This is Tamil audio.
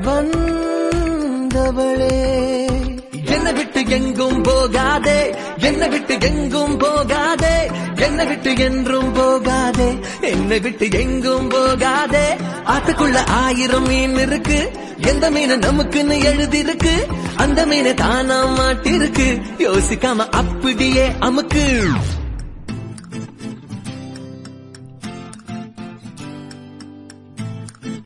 வந்தவளே என்னை விட்டு எங்கும் போகாதே, என்னை விட்டு எங்கும் போகாதே, என்னை விட்டு என்றும் போகாதே, என்னை விட்டு எங்கும் போகாதே. ஆத்துக்குள்ள 1000 மீன் இருக்கு, எந்த மீன் நமக்குன்னு எழுதிருக்கு, அந்த மீனை தானா மாட்டிருக்கு. யோசிக்காம அப்படியே அமுக்கு.